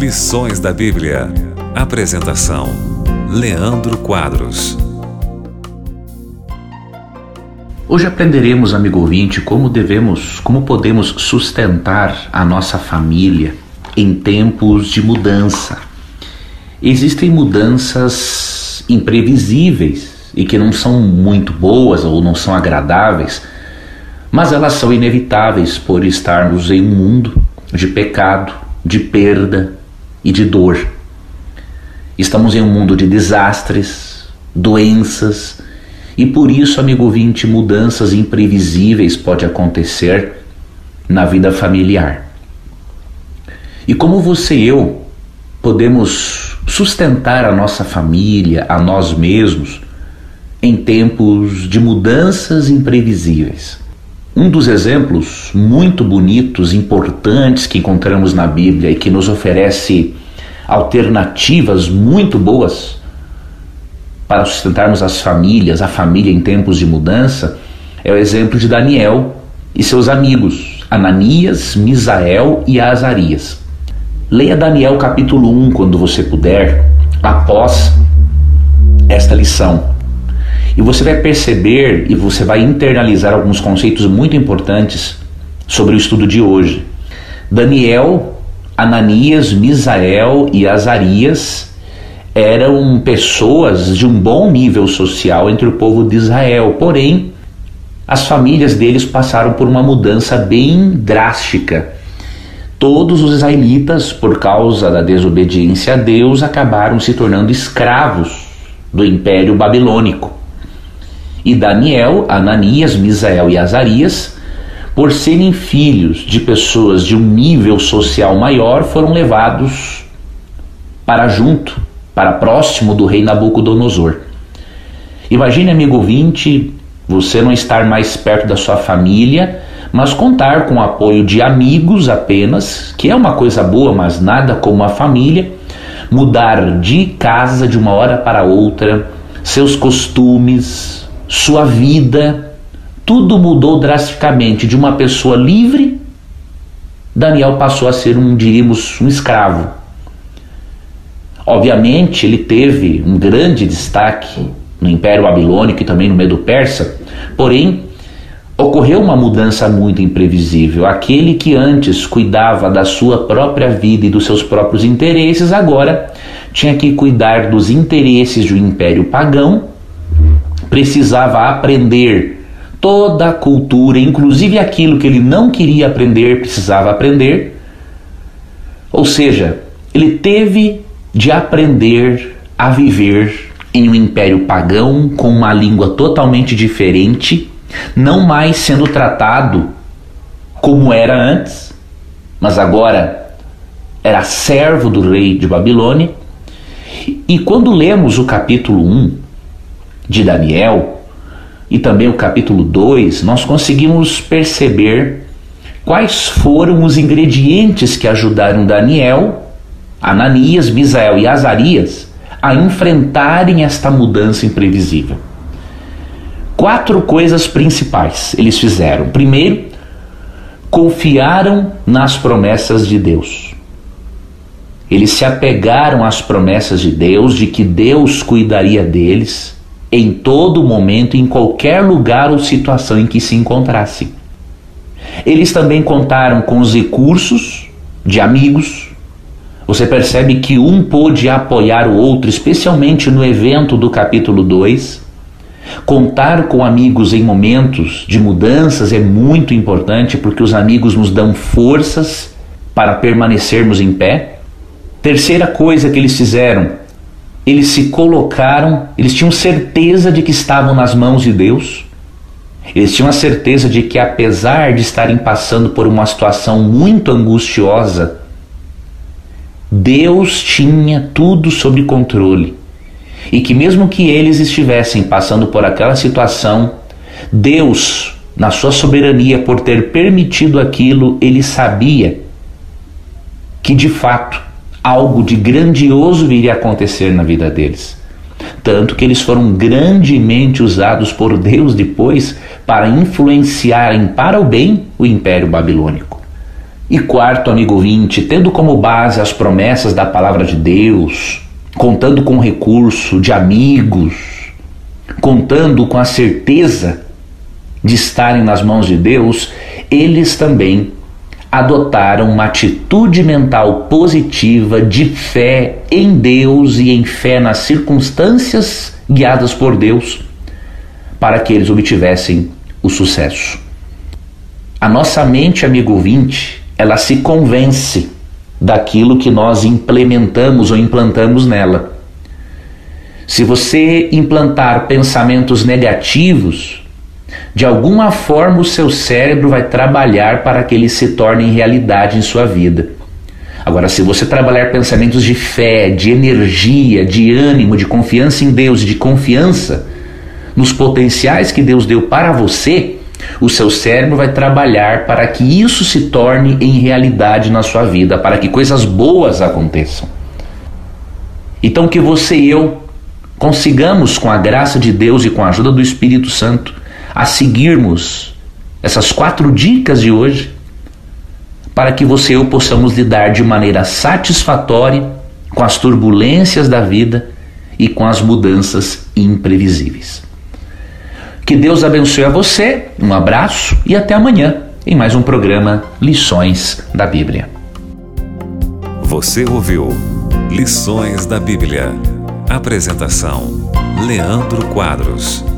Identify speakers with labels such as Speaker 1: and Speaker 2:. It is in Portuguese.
Speaker 1: Lições da Bíblia. Apresentação: Leandro Quadros.
Speaker 2: Hoje aprenderemos, amigo ouvinte, como podemos sustentar a nossa família em tempos de mudança. Existem mudanças imprevisíveis e que não são muito boas ou não são agradáveis, mas elas são inevitáveis por estarmos em um mundo de pecado, de perda e de dor. Estamos em um mundo de desastres, doenças, e por isso, amigo ouvinte, mudanças imprevisíveis podem acontecer na vida familiar. E como você e eu podemos sustentar a nossa família, a nós mesmos, em tempos de mudanças imprevisíveis? Um dos exemplos muito bonitos, importantes que encontramos na Bíblia e que nos oferece alternativas muito boas para sustentarmos as famílias, a família em tempos de mudança, é o exemplo de Daniel e seus amigos, Ananias, Misael e Azarias. Leia Daniel capítulo 1 quando você puder, após esta lição. E você vai perceber e você vai internalizar alguns conceitos muito importantes sobre o estudo de hoje. Daniel, Ananias, Misael e Azarias eram pessoas de um bom nível social entre o povo de Israel, porém, as famílias deles passaram por uma mudança bem drástica. Todos os israelitas, por causa da desobediência a Deus, acabaram se tornando escravos do Império Babilônico. E Daniel, Ananias, Misael e Azarias, por serem filhos de pessoas de um nível social maior, foram levados para próximo do rei Nabucodonosor. Imagine, amigo ouvinte, você não estar mais perto da sua família, mas contar com o apoio de amigos apenas, que é uma coisa boa, mas nada como a família, mudar de casa de uma hora para outra, seus costumes, sua vida, tudo mudou drasticamente. De uma pessoa livre, Daniel passou a ser um escravo. Obviamente, ele teve um grande destaque no Império Babilônico e também no Medo Persa, porém, ocorreu uma mudança muito imprevisível. Aquele que antes cuidava da sua própria vida e dos seus próprios interesses, agora tinha que cuidar dos interesses do Império Pagão, precisava aprender toda a cultura, inclusive aquilo que ele não queria aprender, precisava aprender. Ou seja, ele teve de aprender a viver em um império pagão com uma língua totalmente diferente, não mais sendo tratado como era antes, mas agora era servo do rei de Babilônia. E quando lemos o capítulo 1 de Daniel e também o capítulo 2, nós conseguimos perceber quais foram os ingredientes que ajudaram Daniel, Ananias, Misael e Azarias a enfrentarem esta mudança imprevisível. 4 coisas principais eles fizeram. Primeiro, confiaram nas promessas de Deus. Eles se apegaram às promessas de Deus, de que Deus cuidaria deles em todo momento, em qualquer lugar ou situação em que se encontrassem. Eles também contaram com os recursos de amigos. Você percebe que um pôde apoiar o outro, especialmente no evento do capítulo 2. Contar com amigos em momentos de mudanças é muito importante, porque os amigos nos dão forças para permanecermos em pé. Terceira coisa que eles fizeram, eles se colocaram, eles tinham certeza de que estavam nas mãos de Deus. Eles tinham a certeza de que, apesar de estarem passando por uma situação muito angustiosa, Deus tinha tudo sob controle. E que mesmo que eles estivessem passando por aquela situação, Deus, na sua soberania, por ter permitido aquilo, ele sabia que de fato algo de grandioso viria a acontecer na vida deles. Tanto que eles foram grandemente usados por Deus depois para influenciarem para o bem o Império Babilônico. E quarto, amigo ouvinte, tendo como base as promessas da palavra de Deus, contando com o recurso de amigos, contando com a certeza de estarem nas mãos de Deus, eles também adotaram uma atitude mental positiva de fé em Deus e em fé nas circunstâncias guiadas por Deus, para que eles obtivessem o sucesso. A nossa mente, amigo ouvinte, ela se convence daquilo que nós implementamos ou implantamos nela. Se você implantar pensamentos negativos, de alguma forma o seu cérebro vai trabalhar para que eles se tornem realidade em sua vida. Agora, se você trabalhar pensamentos de fé, de energia, de ânimo, de confiança em Deus e de confiança nos potenciais que Deus deu para você, o seu cérebro vai trabalhar para que isso se torne em realidade na sua vida, para que coisas boas aconteçam. Então que você e eu consigamos, com a graça de Deus e com a ajuda do Espírito Santo, a seguirmos essas 4 dicas de hoje, para que você e eu possamos lidar de maneira satisfatória com as turbulências da vida e com as mudanças imprevisíveis. Que Deus abençoe a você, um abraço e até amanhã em mais um programa Lições da Bíblia.
Speaker 1: Você ouviu Lições da Bíblia. Apresentação: Leandro Quadros.